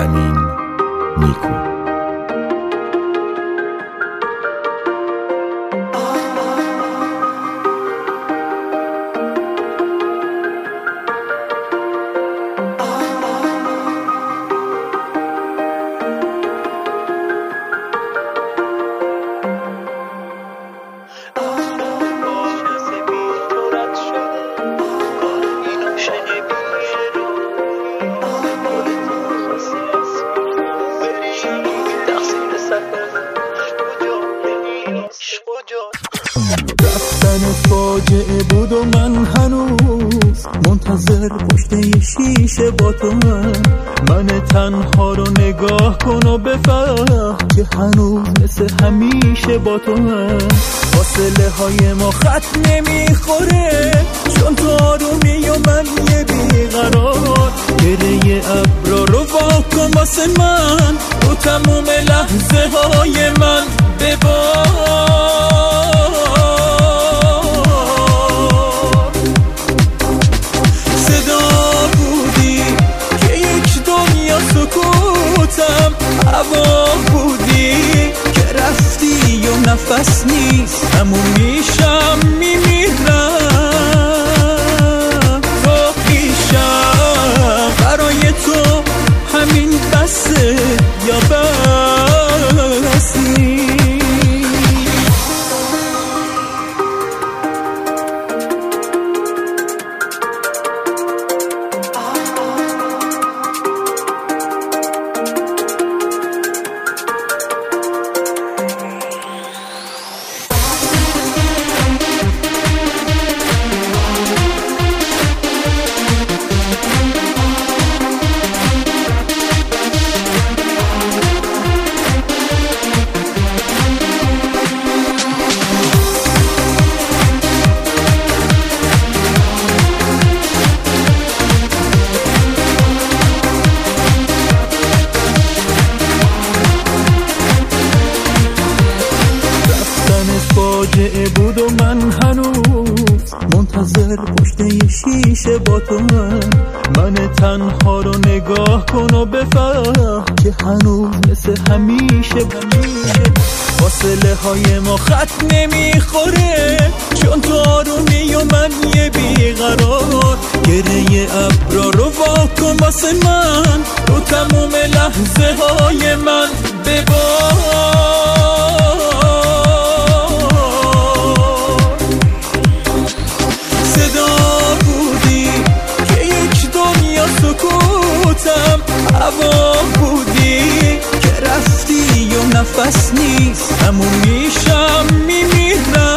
امین نیکو. رفتن فاجعه بود و من هنوز منتظر پشت یه شیشه با تو. من تنها رو نگاه کن و بفهم که هنوز مثل همیشه با تو. فاصله های ما خط نمیخوره چون تو آرومی و من یه بیقرار. گره ابرا رو واکن واسه من رو تموم لحظه های من ببار. هوا بودی که رفتی و نفس نیست همون میشم میمیرم. تو پیشم برای تو همین بسه یا بس نیست. فاجعه بود و من هنوز منتظر پشت یه شیشه با تو. من تنها رو نگاه کن و بفهم که هنوز مثل همیشه فاصله های ما خط نمیخوره چون تو آرومی و من یه بیقرار. گره ابرا رو واکن واسه من رو تموم لحظه های من ببار. هوا بودی که رفتی و نفس نیست همون میشم میمیرم.